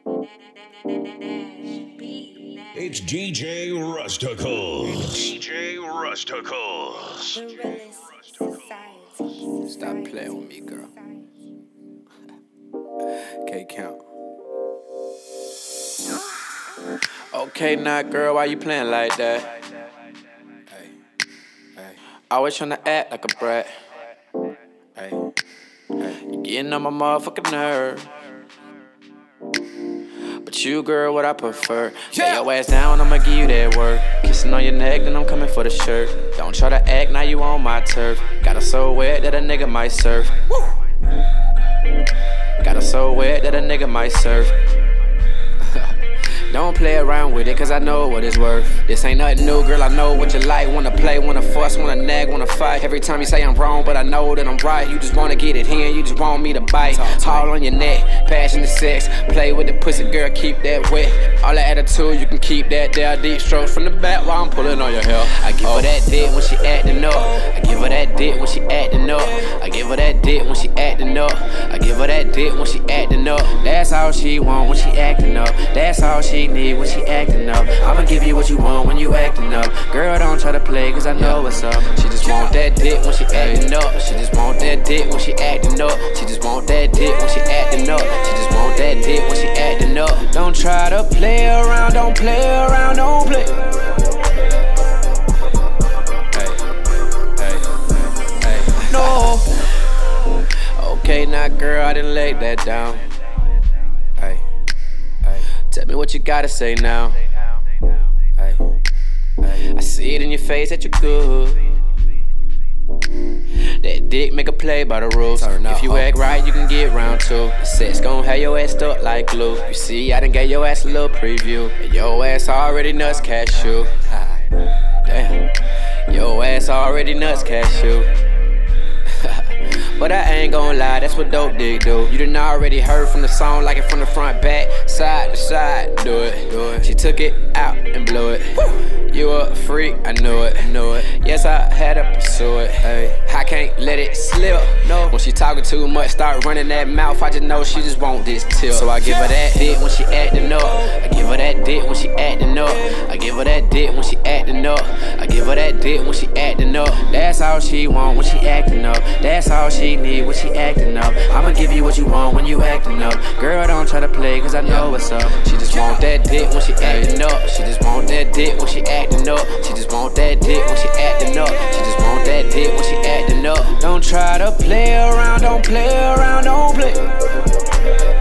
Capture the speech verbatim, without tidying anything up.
It's D J Rusticles. D J Rusticles. Stop playing with me, girl. K count. Okay, now, girl, why you playing like that? Hey, hey. Always tryna act like a brat. Hey, hey. You getting on my motherfucking nerve. But you, girl, what I prefer. Lay your ass down, I'ma give you that work. Kissing on your neck, then I'm coming for the shirt. Don't try to act, now you on my turf. Got her so wet that a nigga might surf. Woo. Got her so wet that a nigga might surf. Don't play around with it, cause I know what it's worth. This ain't nothing new, girl, I know what you like. Wanna play, wanna fuss, wanna nag, wanna fight. Every time you say I'm wrong, but I know that I'm right. You just wanna get it here, you just want me to bite. All on your neck, passionate sex. Play with the pussy, girl, keep that wet. All that attitude, you can keep that there. Deep strokes from the back while I'm pulling on your hair. I give her that dick when she acting up. I give her that dick when she acting up. I give her that dick when she acting up. I give her that dick when she acting up. That's all she want when she acting up. That's all she need when she acting up. I'ma give you what you want when you acting up. Girl, don't try to play cause I know what's up. She just want that dick when she acting up. She just want that dick when she acting up. She just want that dick when she acting up. She just want that dick when she acting up. Don't try to play around, don't play around, don't play. Hey, hey, hey. No. Okay, now girl, I didn't lay that down. Hey. Tell me what you gotta say now. Ay, ay. I see it in your face that you're good. That dick make a play by the rules. If you act right, you can get round two. The sex gon' have your ass stuck like glue. You see, I done gave your ass a little preview. And your ass already nuts cashew. Damn, your ass already nuts cashew. But I ain't gon' lie, that's what dope dick do. You done already heard from the song, like it from the front, back, side to side. Do it, do it. She took it out and blew it. Woo. You a freak, I knew it, knew it. Yes, I had to pursue it. Ay. I can't let it slip. No. When she talking too much, start running that mouth. I just know she just want this tip. So I give her that dick when she acting up. I give her that dick when she acting up. I give her that dick when she acting up. I give her that dick when she acting up. That's all she want when she acting up. That's all she need when she acting up. I'ma give you what you want when you acting up. Girl, don't try to play cause I know what's up. She just want that dick when she acting up. She just want that dick when she acting up. She just want that dick when she acting up. She just want that dick when she acting up. Don't try to play around, don't play around, don't play.